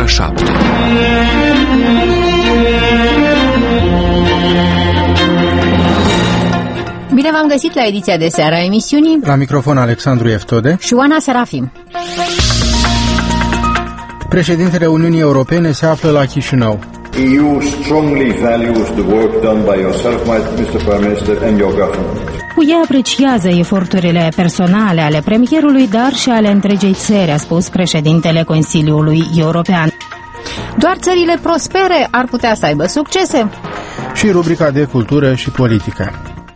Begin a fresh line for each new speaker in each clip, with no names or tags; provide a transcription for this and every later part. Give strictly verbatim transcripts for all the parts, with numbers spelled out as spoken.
șapte.
Bine v-am găsit la ediția de seară a emisiunii.
La microfon Alexandru Eftode
și Oana Serafim.
Președintele Uniunii Europene se află la Chișinău.
E U strongly values the work done by yourself, mister Prime Minister, and your government.
U E apreciază eforturile personale ale premierului, dar și ale întregei țări, a spus președintele Consiliului European.
Doar țările prospere ar putea să aibă succese.
Și rubrica de cultură și politică.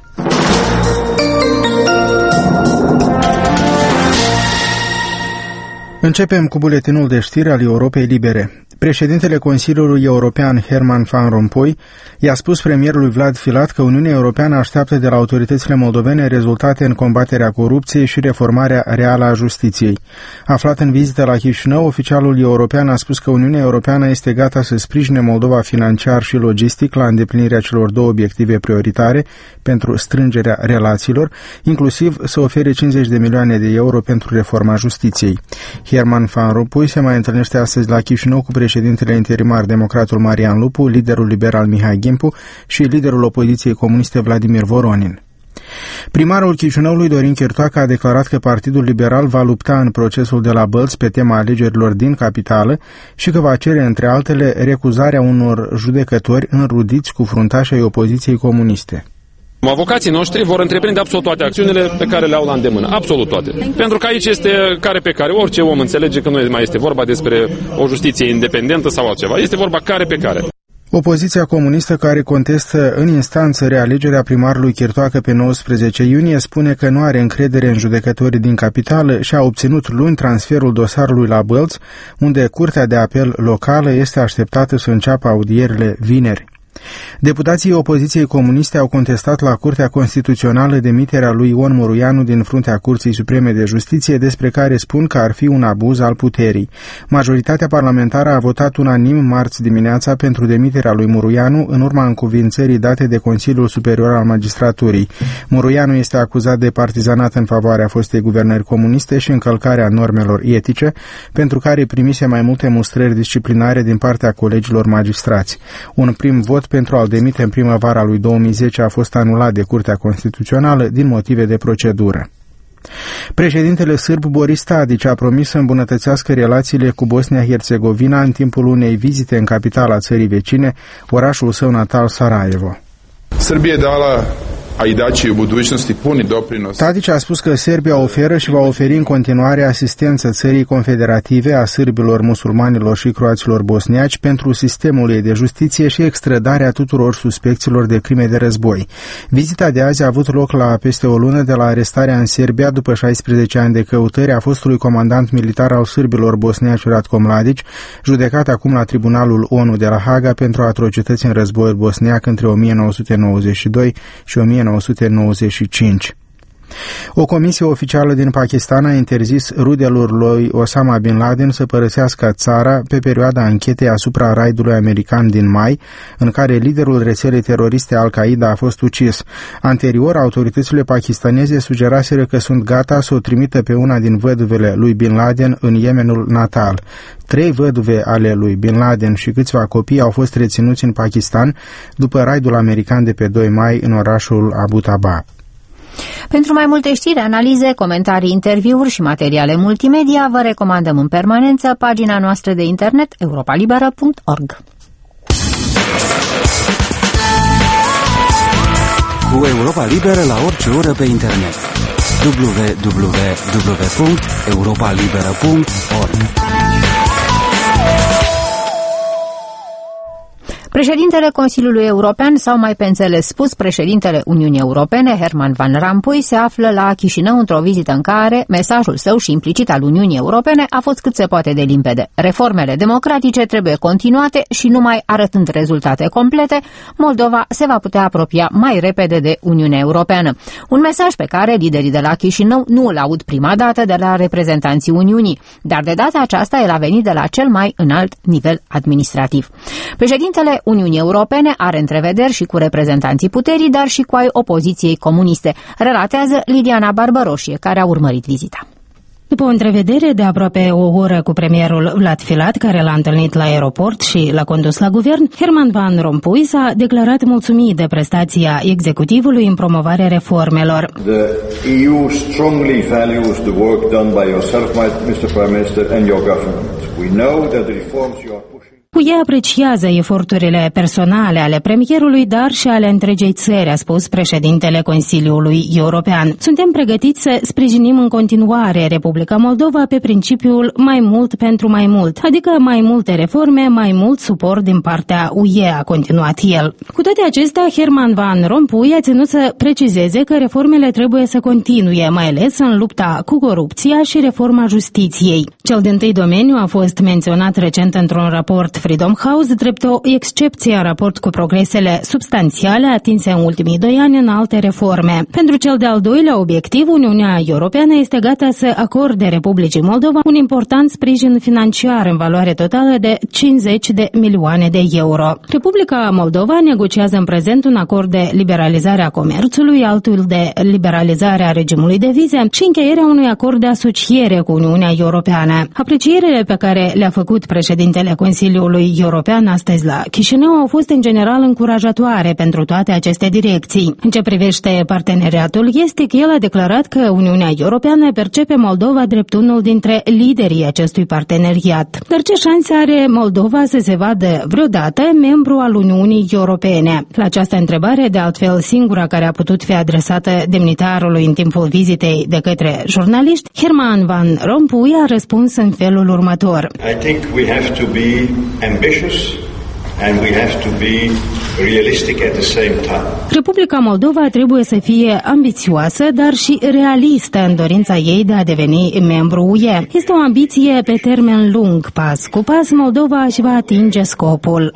Începem cu buletinul de știri al Europei Libere. Președintele Consiliului European Herman Van Rompuy i-a spus premierului Vlad Filat că Uniunea Europeană așteaptă de la autoritățile moldovene rezultate în combaterea corupției și reformarea reală a justiției. Aflat în vizită la Chișinău, oficialul european a spus că Uniunea Europeană este gata să sprijine Moldova financiar și logistic la îndeplinirea celor două obiective prioritare pentru strângerea relațiilor, inclusiv să ofere cincizeci de milioane de euro pentru reforma justiției. Herman Van Rompuy se mai întâlnește astăzi la Chișinău cu președintele interimar democratul Marian Lupu, liderul liberal Mihai Gimpu și liderul opoziției comuniste Vladimir Voronin. Primarul Chișinăului, Dorin Chirtoacă, a declarat că Partidul Liberal va lupta în procesul de la Bălți pe tema alegerilor din capitală și că va cere, între altele, recuzarea unor judecători înrudiți cu fruntașii ai opoziției comuniste.
Avocații noștri vor întreprinde absolut toate acțiunile pe care le au la îndemână, absolut toate. Pentru că aici este care pe care, orice om înțelege că nu mai este vorba despre o justiție independentă sau altceva, este vorba care pe care.
Opoziția comunistă, care contestă în instanță realegerea primarului Chirtoacă pe nouăsprezece iunie, spune că nu are încredere în judecătorii din capitală și a obținut luni transferul dosarului la Bălți, unde Curtea de Apel locală este așteptată să înceapă audierile vineri. Deputații opoziției comuniste au contestat la Curtea Constituțională demiterea lui Ion Muruianu din fruntea Curții Supreme de Justiție, despre care spun că ar fi un abuz al puterii. Majoritatea parlamentară a votat unanim marți dimineața pentru demiterea lui Muruianu în urma încuvințării date de Consiliul Superior al Magistraturii. Muruianu este acuzat de partizanat în favoarea fostei guvernări comuniste și încălcarea normelor etice, pentru care primise mai multe mustrări disciplinare din partea colegilor magistrați. Un prim vot pentru a-l demite în primăvara lui două mii zece a fost anulat de Curtea Constituțională din motive de procedură. Președintele sârb Boris Tadić a promis să îmbunătățească relațiile cu Bosnia-Herzegovina în timpul unei vizite în capitala țării vecine, orașul său natal Sarajevo.
Srbija je dala, a i daće u budućnosti puni doprinos.
Tadić a spus că Serbia oferă și va oferi în continuare asistență țării confederative a sârbilor, musulmanilor și croaților bosniaci pentru sistemul ei de justiție și extradarea tuturor suspecților de crime de război. Vizita de azi a avut loc la peste o lună de la arestarea în Serbia după șaisprezece ani de căutări a fostului comandant militar al sârbilor bosniaci Ratko Mladić, judecat acum la Tribunalul O N U de la Haga pentru atrocități în războiul bosniac între o mie nouă sute nouăzeci și doi și o mie nouă sute nouăzeci și cinci. O comisie oficială din Pakistan a interzis rudelor lui Osama Bin Laden să părăsească țara pe perioada anchetei asupra raidului american din mai, în care liderul rețelei teroriste Al-Qaeda a fost ucis. Anterior, autoritățile pakistaneze sugeraseră că sunt gata să o trimită pe una din văduvele lui Bin Laden în Yemenul natal. Trei văduve ale lui Bin Laden și câțiva copii au fost reținuți în Pakistan după raidul american de pe doi mai în orașul Abu Taba.
Pentru mai multe știri, analize, comentarii, interviuri și materiale multimedia, vă recomandăm în permanență pagina noastră de internet europa liberă punct org.
Cu Europa Liberă la orice oră pe internet. w w w punct europa liberă punct org.
Președintele Consiliului European, sau mai pe înțeles spus, președintele Uniunii Europene, Herman Van Rompuy, se află la Chișinău într-o vizită în care mesajul său și implicit al Uniunii Europene a fost cât se poate de limpede. Reformele democratice trebuie continuate și numai arătând rezultate complete, Moldova se va putea apropia mai repede de Uniunea Europeană. Un mesaj pe care liderii de la Chișinău nu îl aud prima dată de la reprezentanții Uniunii, dar de data aceasta el a venit de la cel mai înalt nivel administrativ. Președintele Uniunii Europene are întrevederi și cu reprezentanții puterii, dar și cu ai opoziției comuniste, relatează Lidiana Barbaroșie, care a urmărit vizita.
După o întrevedere de aproape o oră cu premierul Vlad Filat, care l-a întâlnit la aeroport și l-a condus la guvern, Herman Van Rompuy s-a declarat mulțumit de prestația executivului în promovarea reformelor.
The E U strongly values the work done by yourself, mister Prime Minister, and your government. We know that the reforms you are pushing.
U E apreciază eforturile personale ale premierului, dar și ale întregei țări, a spus președintele Consiliului European. Suntem pregătiți să sprijinim în continuare Republica Moldova pe principiul mai mult pentru mai mult, adică mai multe reforme, mai mult suport din partea U E, a continuat el. Cu toate acestea, Herman Van Rompuy a ținut să precizeze că reformele trebuie să continue, mai ales în lupta cu corupția și reforma justiției. Cel dintâi domeniu a fost menționat recent într-un raport Freedom House, drept o excepție în raport cu progresele substanțiale atinse în ultimii doi ani în alte reforme. Pentru cel de-al doilea obiectiv, Uniunea Europeană este gata să acorde Republicii Moldova un important sprijin financiar în valoare totală de cincizeci de milioane de euro. Republica Moldova negociază în prezent un acord de liberalizare a comerțului, altul de liberalizare a regimului de vize și încheierea unui acord de asociere cu Uniunea Europeană. Aprecierile pe care le-a făcut președintele Consiliului European astăzi la Chișinău au fost în general încurajatoare pentru toate aceste direcții. În ce privește parteneriatul estic, el a declarat că Uniunea Europeană percepe Moldova drept unul dintre liderii acestui parteneriat. Dar ce șanse are Moldova să se vadă vreodată membru al Uniunii Europene? La această întrebare, de altfel singura care a putut fi adresată demnitarului în timpul vizitei de către jurnaliști, Herman Van Rompuy a răspuns în felul următor.
I think we have to be ambitious and we have to be realistic at the same time.
Republica Moldova trebuie să fie ambițioasă, dar și realistă în dorința ei de a deveni membru U E. Este o ambiție pe termen lung, pas cu pas Moldova își va atinge scopul.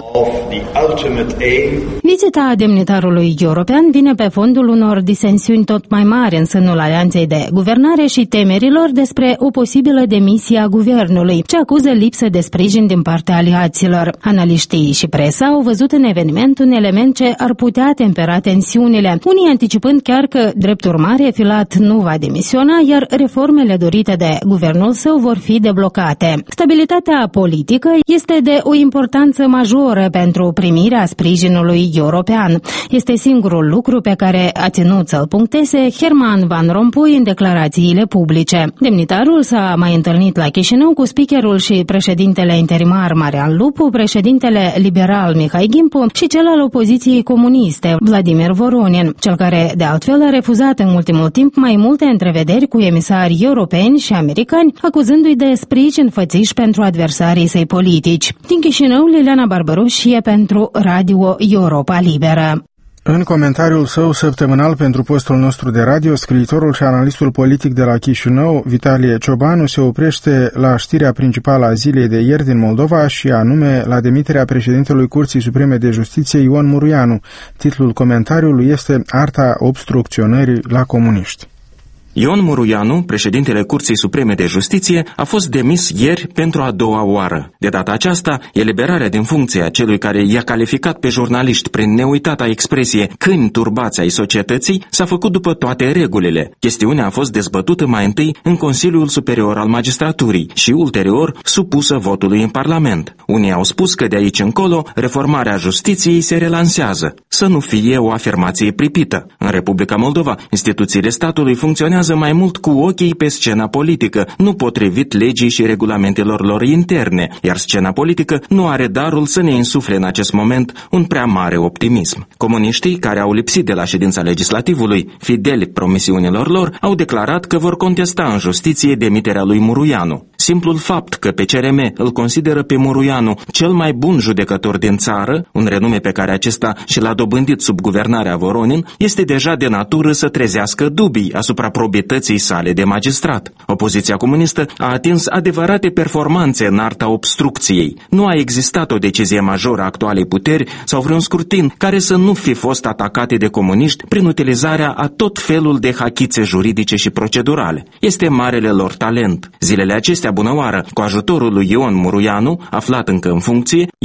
Vizita demnitarului european vine pe fondul unor disensiuni tot mai mari în sânul alianței de guvernare și temerilor despre o posibilă demisie a guvernului, ce acuză lipsă de sprijin din partea aliaților. Analiștii și presa au văzut în eveniment un element ce ar putea tempera tensiunile, unii anticipând chiar că, drept urmare, Filat nu va demisiona, iar reformele dorite de guvernul său vor fi deblocate. Stabilitatea politică este de o importanță majoră pentru primirea sprijinului european. Este singurul lucru pe care a ținut să-l puncteze Herman Van Rompuy în declarațiile publice. Demnitarul s-a mai întâlnit la Chișinău cu speakerul și președintele interimar Marian Lupu, președintele liberal Mihai Gimpu și cel al opoziției comuniste, Vladimir Voronin, cel care, de altfel, a refuzat în ultimul timp mai multe întrevederi cu emisari europeni și americani, acuzându-i de sprijin fățiș pentru adversarii săi politici. Din Chișinău, Liliana Barbaroșie pentru Radio Europa Liberă.
În comentariul său săptămânal pentru postul nostru de radio, scriitorul și analistul politic de la Chișinău, Vitalie Ciobanu, se oprește la știrea principală a zilei de ieri din Moldova și anume la demiterea președintelui Curții Supreme de Justiție Ion Muruianu. Titlul comentariului este Arta obstrucționării la comuniști.
Ion Muruianu, președintele Curții Supreme de Justiție, a fost demis ieri pentru a doua oară. De data aceasta, eliberarea din funcție a celui care i-a calificat pe jurnaliști prin neuitata expresie câini turbați ai societății s-a făcut după toate regulile. Chestiunea a fost dezbătută mai întâi în Consiliul Superior al Magistraturii și ulterior supusă votului în Parlament. Unii au spus că de aici încolo reformarea justiției se relansează. Să nu fie o afirmație pripită. În Republica Moldova, instituțiile statului funcționează mai mult cu ochii pe scena politică, nu potrivit legii și regulamentelor lor interne, iar scena politică nu are darul să ne insufle în acest moment un prea mare optimism. Comuniștii, care au lipsit de la ședința legislativului, fideli promisiunilor lor, au declarat că vor contesta în justiție demiterea lui Muruianu. Simplul fapt că P C R M îl consideră pe Muruianu cel mai bun judecător din țară, un renume pe care acesta și l-a dobândit sub guvernarea Voronin, este deja de natură să trezească dubii asupra probității sale de magistrat. Opoziția comunistă a atins adevărate performanțe în arta obstrucției. Nu a existat o decizie majoră a actualei puteri sau vreun scrutin care să nu fi fost atacate de comuniști prin utilizarea a tot felul de hachițe juridice și procedurale. Este marele lor talent. Zilele acestea, bunăoară, cu ajutorul lui Ion Muruianu, aflat încă în funcție,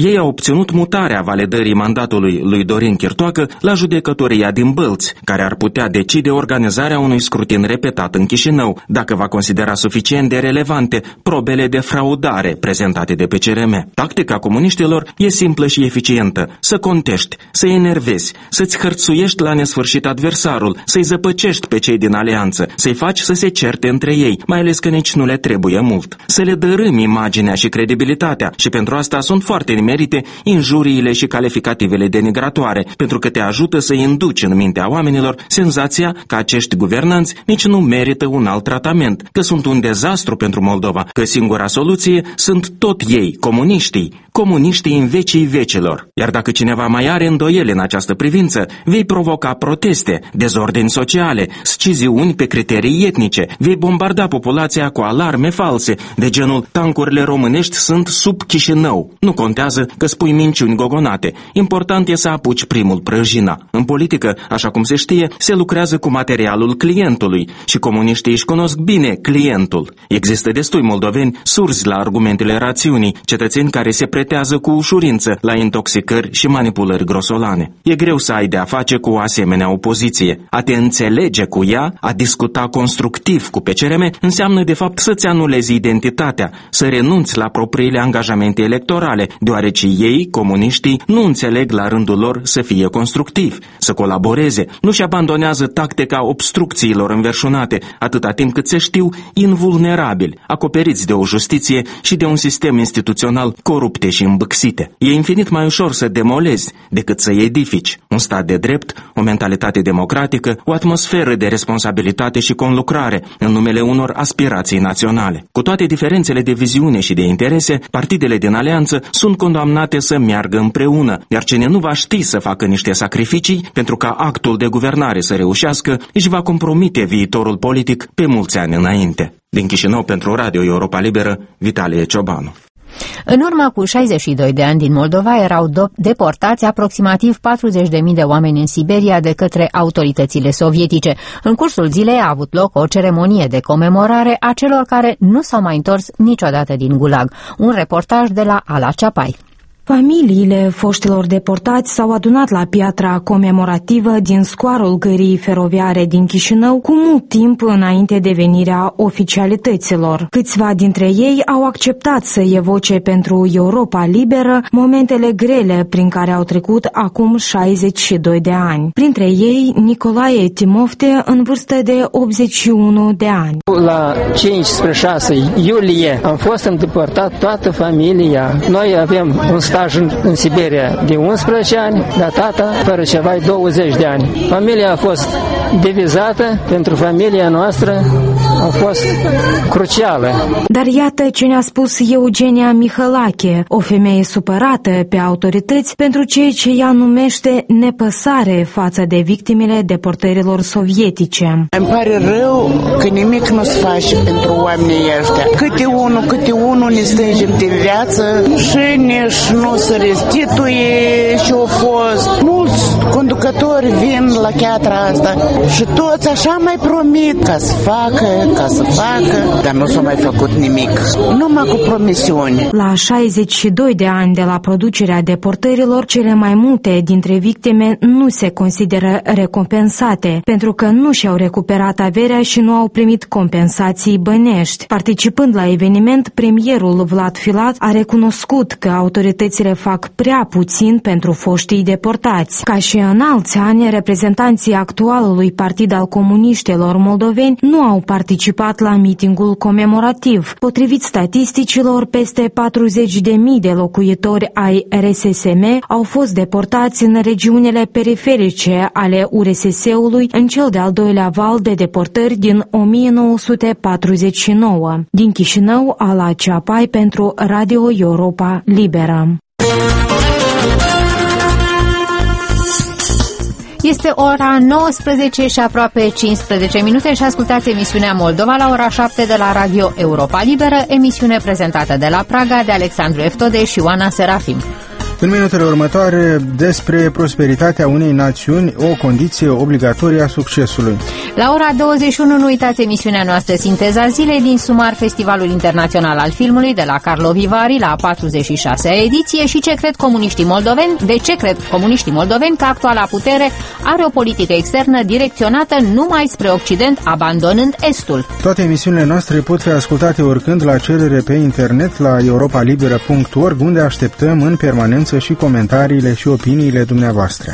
Ei au obținut mutarea validării mandatului lui Dorin Chirtoacă la judecătoria din Bălți, care ar putea decide organizarea unui scrutin repetat în Chișinău, dacă va considera suficient de relevante probele de fraudare prezentate de P C R M. Tactica comuniștilor e simplă și eficientă: să contești, să enervezi, să-ți hărțuiești la nesfârșit adversarul, să-i zăpăcești pe cei din alianță, să-i faci să se certe între ei, mai ales că nici nu le trebuie mult, să le dărâmi imaginea și credibilitatea, și pentru asta sunt foarte nimerite injuriile și calificativele denigratoare, pentru că te ajută să induci în mintea oamenilor senzația că acești guvernanți nici nu merită un alt tratament, că sunt un dezastru pentru Moldova, că singura soluție sunt tot ei, comuniștii, comuniștii în vecii vecilor. Iar dacă cineva mai are îndoieli în această privință, vei provoca proteste, dezordini sociale, sciziuni pe criterii etnice, vei bombarda populația cu alarme false, de genul tancurile românești sunt sub Chișinău. Nu contează că spui minciuni gogonate, important e să apuci primul prăjina. În politică, așa cum se știe, se lucrează cu materialul clientului și comuniștii își cunosc bine clientul. Există destui moldoveni surzi la argumentele rațiunii, cetățeni care se pretează cu ușurință la intoxicări și manipulări grosolane. E greu să ai de-a face cu o asemenea opoziție. A te înțelege cu ea, a discuta constructiv cu P C R M, înseamnă de fapt să-ți anulezi identitatea, să renunți la propriile angajamente electorale, deoarece ei, comuniștii, nu înțeleg la rândul lor să fie constructivi, să colaboreze, nu-și abandonează tactica obstrucțiilor înverșunate, atâta timp cât se știu invulnerabili, acoperiți de o justiție și de un sistem instituțional corupte și îmbâxite. E infinit mai ușor să demolezi decât să edifici un stat de drept, o mentalitate democratică, o atmosferă de responsabilitate și conlucrare în numele unor aspirații naționale. Cu toate diferențele de viziune și de interese, partidele din alianță sunt condamnate să meargă împreună, iar cine nu va ști să facă niște sacrificii pentru ca actul de guvernare să reușească, își va compromite viitorul politic pe mulți ani înainte. Din Chișinău pentru Radio Europa Liberă, Vitalie Ciobanu.
În urmă cu șaizeci și doi de ani din Moldova erau deportați aproximativ patruzeci de mii de oameni în Siberia de către autoritățile sovietice. În cursul zilei a avut loc o ceremonie de comemorare a celor care nu s-au mai întors niciodată din Gulag. Un reportaj de la Ala Ceapai.
Familiile foștilor deportați s-au adunat la piatra comemorativă din scoarul gării feroviare din Chișinău cu mult timp înainte de venirea oficialităților. Câțiva dintre ei au acceptat să evoce pentru Europa Liberă momentele grele prin care au trecut acum șaizeci și doi de ani. Printre ei, Nicolae Timofte, în vârstă de optzeci și unu de ani.
La cinci spre șase iulie am fost îndepărtat toată familia. Noi avem un staj în, în Siberia de unsprezece ani, dar tata fără ceva douăzeci de ani. Familia a fost divizată, pentru familia noastră a fost crucială.
Dar iată ce ne-a spus Eugenia Mihălache, o femeie supărată pe autorități pentru ceea ce ea numește nepăsare față de victimele deportărilor sovietice.
Îmi pare rău că nimic nu se face pentru oamenii ăștia. Câte unul, câte unul ne stângem de viață și nici nu se restituie ce-au fost. Mulți conducători vin la chiatra asta și toți așa mai promit ca să facă, ca să facă, dar nu s-a mai făcut nimic. Numai cu promisiuni.
La șaizeci și doi de ani de la producerea deportărilor, cele mai multe dintre victime nu se consideră recompensate, pentru că nu și-au recuperat averea și nu au primit compensații bănești. Participând la eveniment, premierul Vlad Filat a recunoscut că autoritățile fac prea puțin pentru foștii deportați. Ca și în alți ani, reprezentanții actualului Partid al Comuniștilor Moldoveni nu au participat la mitingul comemorativ. Potrivit statisticilor, peste patruzeci de mii de locuitori ai R S S M au fost deportați în regiunile periferice ale U R S S-ului în cel de-al doilea val de deportări din o mie nouă sute patruzeci și nouă. Din Chișinău, Ala Ceapai pentru Radio Europa Liberă.
Este ora nouăsprezece și aproape cincisprezece minute și ascultați emisiunea Moldova la ora șapte de la Radio Europa Liberă, emisiune prezentată de la Praga de Alexandru Eftode și Oana Serafim.
În minutele următoare, despre prosperitatea unei națiuni, o condiție obligatorie a succesului.
La ora douăzeci și unu, nu uitați emisiunea noastră Sinteza Zilei din Sumar, Festivalul Internațional al Filmului de la Carlo Vivari, la patruzeci și șasea ediție, și ce cred comuniștii moldoveni, de ce cred comuniștii moldoveni că actuala putere are o politică externă direcționată numai spre Occident, abandonând Estul.
Toate emisiunile noastre pot fi ascultate oricând la cerere pe internet la europa liberă punct org, unde așteptăm în permanență și comentariile și opiniile dumneavoastră.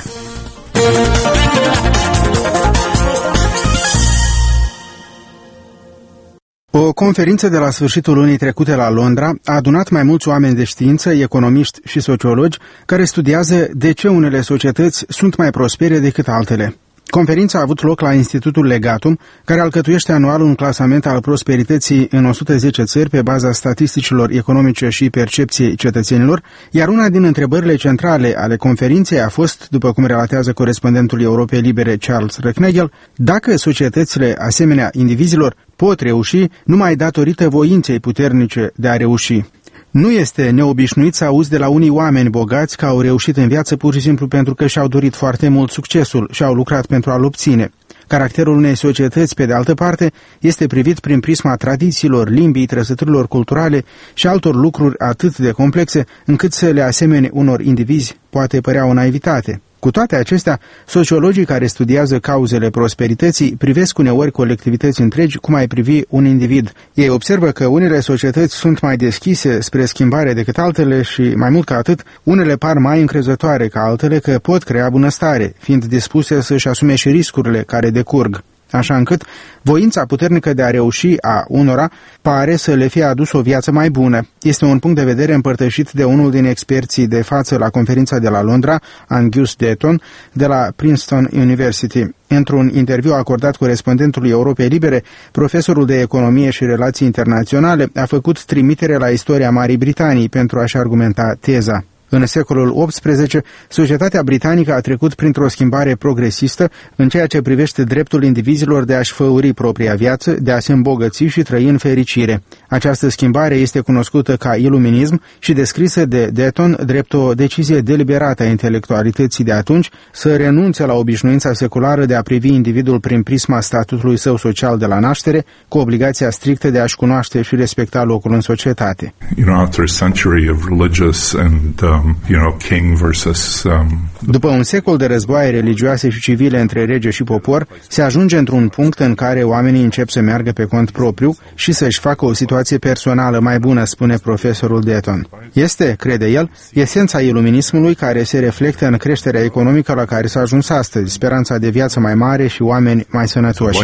O conferință de la sfârșitul lunii trecute la Londra a adunat mai mulți oameni de știință, economiști și sociologi, care studiază de ce unele societăți sunt mai prospere decât altele. Conferința a avut loc la Institutul Legatum, care alcătuiește anual un clasament al prosperității în o sută zece țări pe baza statisticilor economice și percepției cetățenilor, iar una din întrebările centrale ale conferinței a fost, după cum relatează corespondentul Europei Libere Charles Recknagel, dacă societățile asemenea indivizilor pot reuși numai datorită voinței puternice de a reuși. Nu este neobișnuit să auzi de la unii oameni bogați că au reușit în viață pur și simplu pentru că și-au dorit foarte mult succesul și au lucrat pentru a-l obține. Caracterul unei societăți, pe de altă parte, este privit prin prisma tradițiilor, limbii, trăsăturilor culturale și altor lucruri atât de complexe, încât să le asemene unor indivizi poate părea o naivitate. Cu toate acestea, sociologii care studiază cauzele prosperității privesc uneori colectivități întregi cum ai privi un individ. Ei observă că unele societăți sunt mai deschise spre schimbare decât altele și, mai mult ca atât, unele par mai încrezătoare ca altele că pot crea bunăstare, fiind dispuse să-și asume și riscurile care decurg. Așa încât voința puternică de a reuși a unora pare să le fie adus o viață mai bună. Este un punct de vedere împărtășit de unul din experții de față la conferința de la Londra, Angus Deaton, de la Princeton University. Într-un interviu acordat corespondentului Europei Libere, profesorul de economie și relații internaționale a făcut trimitere la istoria Marii Britanii pentru a-și argumenta teza. În secolul optsprezece, societatea britanică a trecut printr-o schimbare progresistă în ceea ce privește dreptul indivizilor de a-și făuri propria viață, de a se îmbogăți și trăi în fericire. Această schimbare este cunoscută ca iluminism și descrisă de Deaton drept o decizie deliberată a intelectualității de atunci să renunțe la obișnuința seculară de a privi individul prin prisma statutului său social de la naștere, cu obligația strictă de a-și cunoaște și respecta locul în societate.
You know, after a century of religious and uh... You know, king versus, um...
După un secol de războaie religioase și civile între rege și popor, se ajunge într-un punct în care oamenii încep să meargă pe cont propriu și să-și facă o situație personală mai bună, spune profesorul Deaton. Este, crede el, esența iluminismului care se reflectă în creșterea economică la care s-a ajuns astăzi, speranța de viață mai mare și oameni mai sănătoși.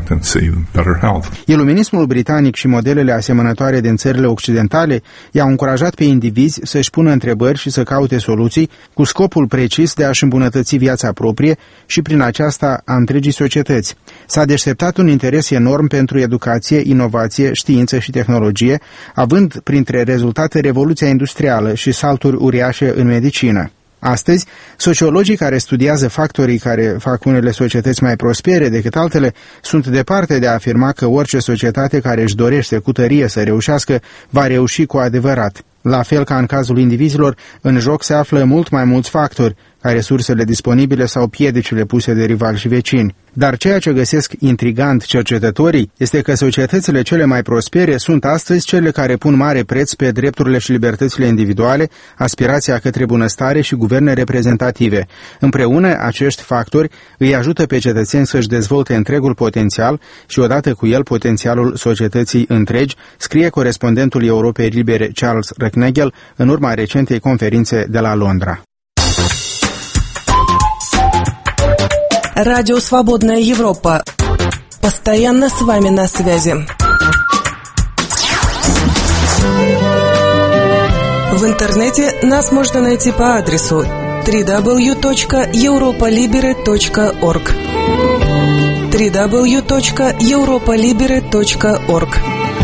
Iluminismul britanic și modelele asemănătoare din țările occidentale i-au încurajat pe indivizi să-și pună întrebări și să caute soluții cu scopul precis de a-și îmbunătăți viața proprie și prin aceasta a întregii societăți. S-a deșteptat un interes enorm pentru educație, inovație, știință și tehnologie, având printre rezultate revoluția industrială și salturi uriașe în medicină. Astăzi, sociologii care studiază factorii care fac unele societăți mai prospere decât altele sunt departe de a afirma că orice societate care își dorește cu tărie să reușească va reuși cu adevărat. La fel ca în cazul indivizilor, în joc se află mult mai mulți factori, ca resursele disponibile sau piedicile puse de rivali și vecini. Dar ceea ce găsesc intrigant cercetătorii este că societățile cele mai prospere sunt astăzi cele care pun mare preț pe drepturile și libertățile individuale, aspirația către bunăstare și guverne reprezentative. Împreună, acești factori îi ajută pe cetățeni să-și dezvolte întregul potențial și odată cu el potențialul societății întregi, scrie corespondentul Europei Libere Charles Recknagel în urma recentei conferințe de la Londra.
Радио «Свободная Европа». Постоянно с вами на связи. В интернете нас можно найти по адресу дабл ю дабл ю дабл ю точка европа либере точка орг дабл ю дабл ю дабл ю точка европа либере точка орг.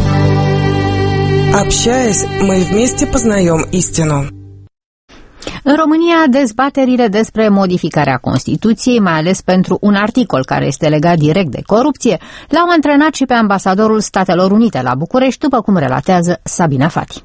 Общаясь, мы вместе познаем истину.
În România, dezbaterile despre modificarea Constituției, mai ales pentru un articol care este legat direct de corupție, l-au antrenat și pe ambasadorul Statelor Unite la București, după cum relatează Sabina Fati.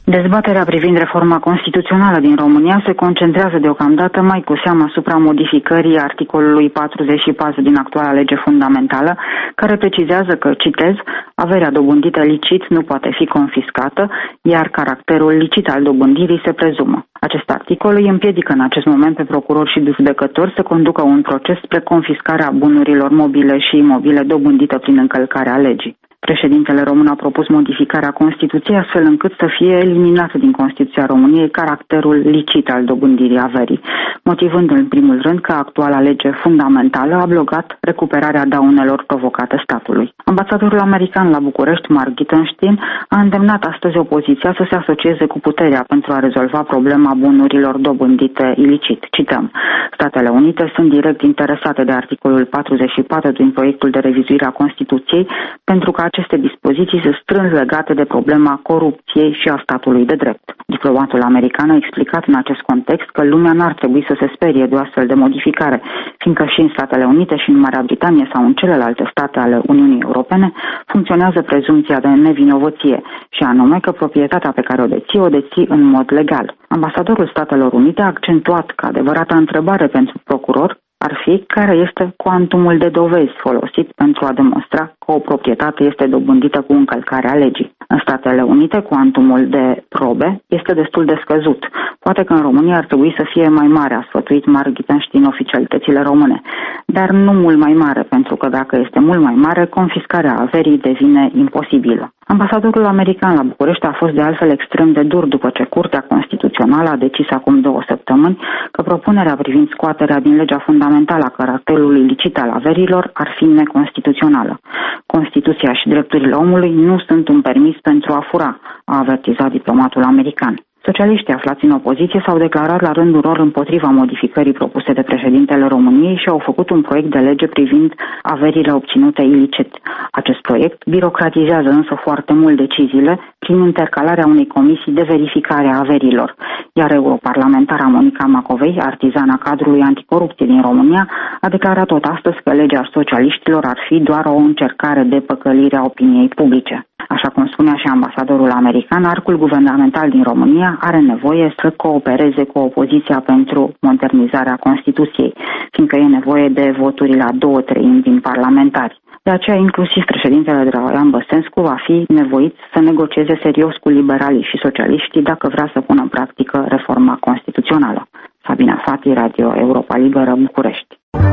Dezbaterea privind reforma constituțională din România se concentrează deocamdată mai cu seamă asupra modificării articolului patruzeci și patru din actuala lege fundamentală, care precizează că, citez, averea dobândită licit nu poate fi confiscată, iar caracterul licit al dobândirii se prezumă. Acest articol îi împiedică în acest moment pe procurori și judecători să conducă un proces spre confiscarea bunurilor mobile și imobile dobândite prin încălcarea legii. Președintele român a propus modificarea Constituției astfel încât să fie eliminat din Constituția României caracterul licit al dobândirii averii, motivând în primul rând că actuala lege fundamentală a blocat recuperarea daunelor provocate statului. Ambasadorul american la București, Mark Gittenstein, a îndemnat astăzi opoziția să se asocieze cu puterea pentru a rezolva problema bunurilor dobândite ilicit. Cităm: Statele Unite sunt direct interesate de articolul patruzeci și patru din proiectul de revizuire a Constituției pentru că aceste dispoziții sunt strâns legate de problema corupției și a statului de drept. Diplomatul american a explicat în acest context că lumea n-ar trebui să se sperie de o astfel de modificare, fiindcă și în Statele Unite și în Marea Britanie sau în celelalte state ale Uniunii Europene funcționează prezumția de nevinovăție, și anume că proprietatea pe care o deții, o deții în mod legal. Ambasadorul Statelor Unite a accentuat că adevărata întrebare pentru procuror ar fi care este cuantumul de dovezi folosit pentru a demonstra că o proprietate este dobândită cu încălcarea legii. În Statele Unite, cuantumul de probe este destul de scăzut. Poate că în România ar trebui să fie mai mare, a sfătuit Mark Gittenstein oficialitățile române, dar nu mult mai mare, pentru că dacă este mult mai mare, confiscarea averii devine imposibilă. Ambasadorul american la București a fost de altfel extrem de dur după ce Curtea Constituțională a decis acum două săptămâni că propunerea privind scoaterea din legea fundamentală a caracterului ilicit al averilor ar fi neconstituțională. Constituția și drepturile omului nu sunt un permis pentru a fura, a avertizat diplomatul american. Socialiștii aflați în opoziție s-au declarat la rândul lor împotriva modificării propuse de președintele României și au făcut un proiect de lege privind averile obținute ilicit. Acest proiect birocratizează însă foarte mult deciziile prin intercalarea unei comisii de verificare a averilor, iar europarlamentara Monica Macovei, artizana cadrului anticorupție din România, a declarat tot astăzi că legea socialiștilor ar fi doar o încercare de păcălire a opiniei publice. Așa cum spunea și ambasadorul american, arcul guvernamental din România are nevoie să coopereze cu opoziția pentru modernizarea Constituției, fiindcă e nevoie de voturile a două treimi din parlamentari. De aceea, inclusiv președintele Traian Băsescu va fi nevoit să negocieze serios cu liberalii și socialiștii dacă vrea să pună în practică reforma constituțională. Sabina Fati, Radio Europa Liberă, București.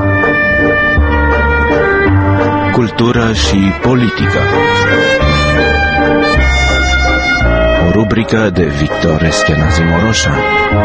Cultură și politică. O rubrică de Victor Eschenazi Moroșa.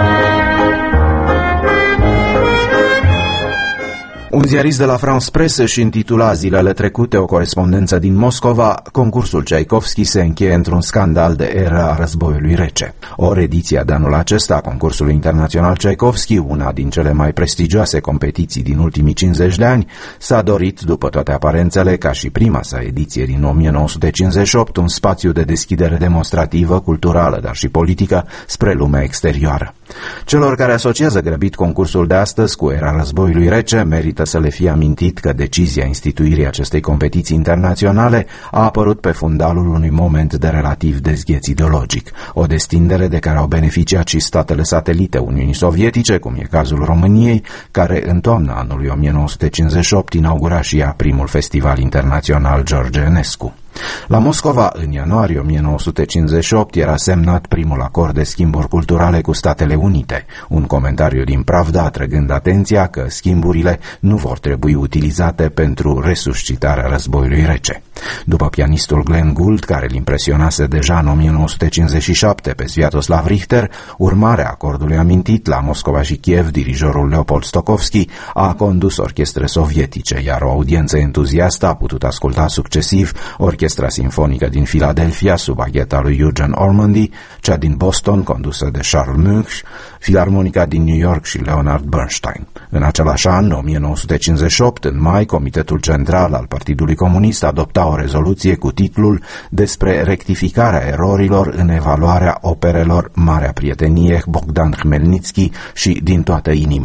Un ziarist de la France Press își intitula zilele trecute o corespondență din Moscova: concursul Tchaikovsky se încheie într-un scandal de era a războiului rece. O reediție de anul acesta a concursului internațional Tchaikovsky, una din cele mai prestigioase competiții din ultimii cincizeci de ani, s-a dorit, după toate aparențele, ca și prima sa ediție din o mie nouă sute cincizeci și opt, un spațiu de deschidere demonstrativă, culturală, dar și politică, spre lumea exterioară. Celor care asociază grăbit concursul de astăzi cu era războiului rece, merită să le fie amintit că decizia instituirii acestei competiții internaționale a apărut pe fundalul unui moment de relativ dezgheț ideologic, o destindere de care au beneficiat și statele satelite Uniunii Sovietice, cum e cazul României, care în toamna anului o mie nouă sute cincizeci și opt inaugura și ea primul festival internațional George Enescu. La Moscova, în ianuarie o mie nouă sute cincizeci și opt, era semnat primul acord de schimburi culturale cu Statele Unite, un comentariu din Pravda atrăgând atenția că schimburile nu vor trebui utilizate pentru resuscitarea războiului rece. După pianistul Glenn Gould, care îl impresionase deja în o mie nouă sute cincizeci și șapte pe Sviatoslav Richter, urmarea acordului amintit, la Moscova și Kiev, dirijorul Leopold Stokowski a condus orchestre sovietice, iar o audiență entuziastă a putut asculta succesiv Orchestra Sinfonică din Philadelphia sub agheta lui Eugene Ormandy, cea din Boston condusă de Charles Munch, Filarmonica din New York și Leonard Bernstein. În același an, o mie nouă sute cincizeci și opt, în mai, Comitetul Central al Partidului Comunist adopta o rezoluție cu titlul despre rectificarea erorilor în evaluarea operelor Marea Prietenie, Bogdan Khmelnytsky și Din toată inima.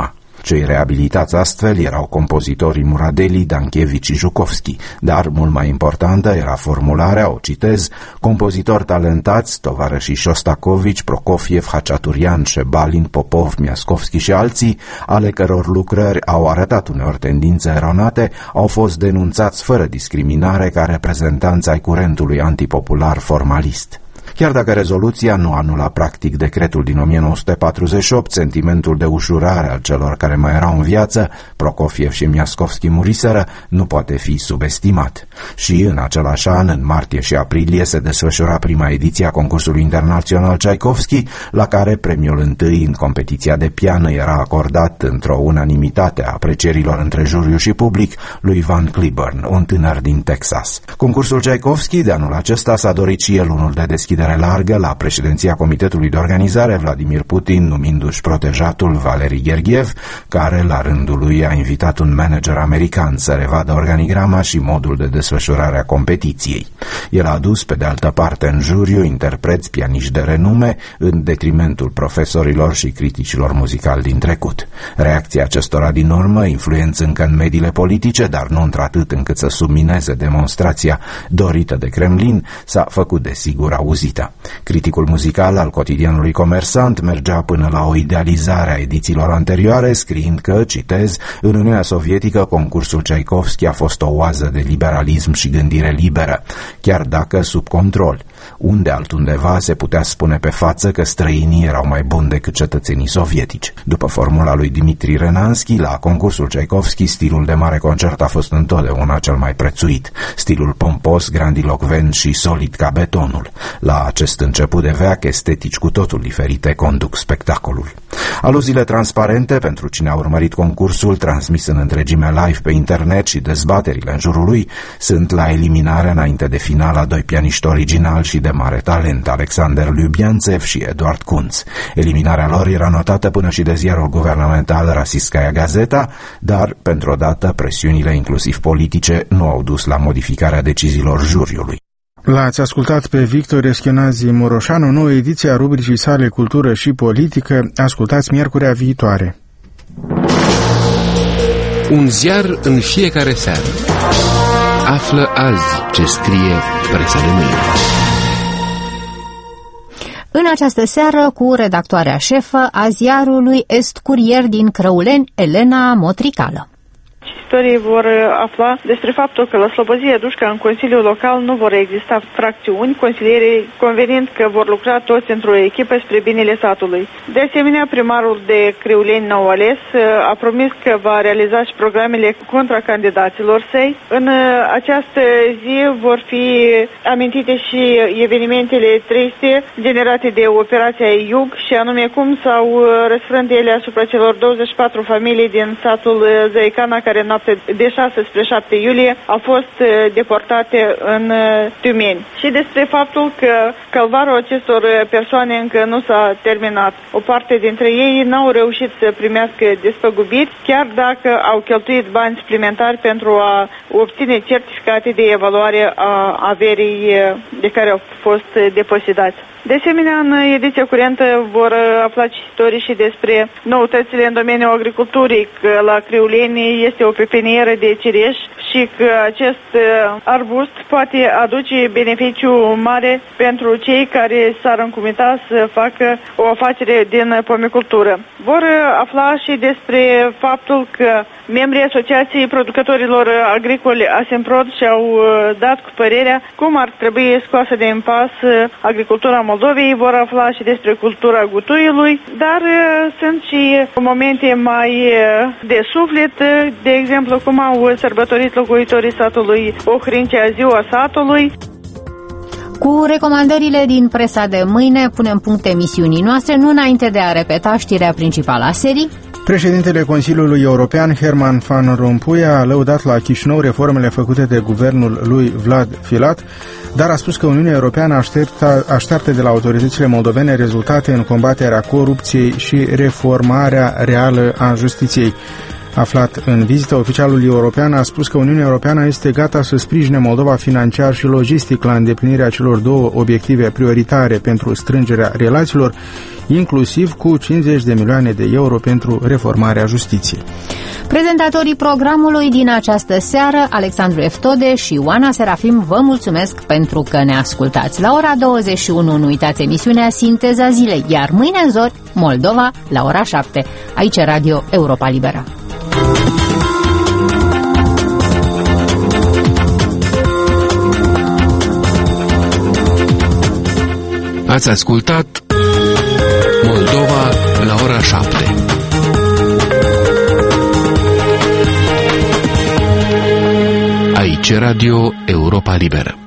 Cei reabilitați astfel erau compozitorii Muradeli, Danchevici și Jukovski, dar mult mai importantă era formularea, o citez, compozitori talentați, tovarășii Șostakovici, Prokofiev, Haciaturian, Șebalin, Popov, Miaskovski și alții, ale căror lucrări au arătat uneori tendințe eronate, au fost denunțați fără discriminare ca reprezentanți ai curentului antipopular formalist. Chiar dacă rezoluția nu anula practic decretul din o mie nouă sute patruzeci și opt, sentimentul de ușurare al celor care mai erau în viață, Prokofiev și Miaskovski muriseră, nu poate fi subestimat. Și în același an, în martie și aprilie, se desfășura prima ediție a concursului internațional Tchaikovsky, la care premiul întâi în competiția de piană era acordat într-o unanimitate a aprecierilor între juriu și public lui Van Cliburn, un tânăr din Texas. Concursul Tchaikovsky de anul acesta s-a dorit și el unul de deschidere largă la președinția Comitetului de Organizare, Vladimir Putin numindu-și protejatul Valeri Gergiev, care la rândul lui a invitat un manager american să revadă organigrama și modul de desfășurare a competiției. El a adus pe de altă parte în juriu interpreți pianiști de renume în detrimentul profesorilor și criticilor muzicali din trecut. Reacția acestora din urmă, influență încă în mediile politice, dar nu într-atât încât să submineze demonstrația dorită de Kremlin, s-a făcut desigur auzită. Criticul muzical al cotidianului Comersant mergea până la o idealizare a edițiilor anterioare, scriind că, citez, în Uniunea Sovietică concursul Tchaikovsky a fost o oază de liberalism și gândire liberă, chiar dacă sub control. Unde altundeva se putea spune pe față că străinii erau mai buni decât cetățenii sovietici. După formula lui Dimitri Renansky, la concursul Tchaikovsky, stilul de mare concert a fost întotdeauna cel mai prețuit. Stilul pompos, grandilocvent și solid ca betonul. La acest început de veac, estetici cu totul diferite conduc spectacolul. Aluziile transparente pentru cine a urmărit concursul, transmis în întregime live pe internet, și dezbaterile în jurul lui sunt la eliminarea înainte de final a doi pianiști originali și de mare talent, Alexander Lubianțev și Eduard Kuntz. Eliminarea lor era notată până și de ziarul guvernamental Rossiyskaya Gazeta, dar, pentru o dată, presiunile, inclusiv politice, nu au dus la modificarea deciziilor juriului.
L-ați ascultat pe Victor Eschenazi Moroșanu, nouă ediție a rubricii sale Cultură și Politică. Ascultați miercurea viitoare.
Un ziar în fiecare seară. Află azi ce scrie presa de mâine.
În această seară, cu redactoarea șefă a ziarului Est Curier din Crăuleni, Elena Motricală.
Cititorii vor afla despre faptul că la Slobozia Dușca, în Consiliul Local, nu vor exista fracțiuni, consilierii convenind că vor lucra toți într-o echipă spre binele satului. De asemenea, primarul de Crăuleni nou ales a promis că va realiza și programele contra candidaților săi. În această zi vor fi amintite și evenimentele triste generate de operația Iug, și anume cum s-au răsfrânt ele asupra celor douăzeci și patru familii din satul Zăicana, care în noapte de șase spre șapte iulie au fost deportate în Tümeni. Și despre faptul că calvarul acestor persoane încă nu s-a terminat. O parte dintre ei n-au reușit să primească despăgubiri, chiar dacă au cheltuit bani suplimentari pentru a obține certificate de evaluare a averii de care au fost depositați. De asemenea, în ediția curentă vor afla cititorii și despre noutățile în domeniul agriculturii, că la Crăuleni este o pepinieră de cireș și că acest arbust poate aduce beneficiu mare pentru cei care s-ar încumita să facă o afacere din pomicultură. Vor afla și despre faptul că membrii Asociației Producătorilor Agricoli Asemprod și-au dat cu părerea cum ar trebui scoasă de impas agricultura Moldovei. Vor afla și despre cultura gutuiului, dar sunt și momente mai de suflet, de exemplu cum au sărbătorit locuitorii satului Ohrincea ziua satului.
Cu recomandările din presa de mâine punem punct emisiunii noastre, nu înainte de a repeta știrea principală a serii.
Președintele Consiliului European, Herman Van Rompuy, a lăudat la Chișinău reformele făcute de guvernul lui Vlad Filat, dar a spus că Uniunea Europeană așteptă, așteaptă de la autoritățile moldovene rezultate în combaterea corupției și reformarea reală a justiției. Aflat în vizită, oficialul european a spus că Uniunea Europeană este gata să sprijine Moldova financiar și logistic la îndeplinirea celor două obiective prioritare pentru strângerea relațiilor, inclusiv cu cincizeci de milioane de euro pentru reformarea justiției.
Prezentatorii programului din această seară, Alexandru Eftode și Oana Serafim, vă mulțumesc pentru că ne ascultați. La ora douăzeci și unu nu uitați emisiunea Sinteza Zilei, iar mâine în zori, Moldova, la ora șapte. Aici Radio Europa Liberă.
Ați ascultat Moldova la ora șapte. Aici Radio Europa Liberă.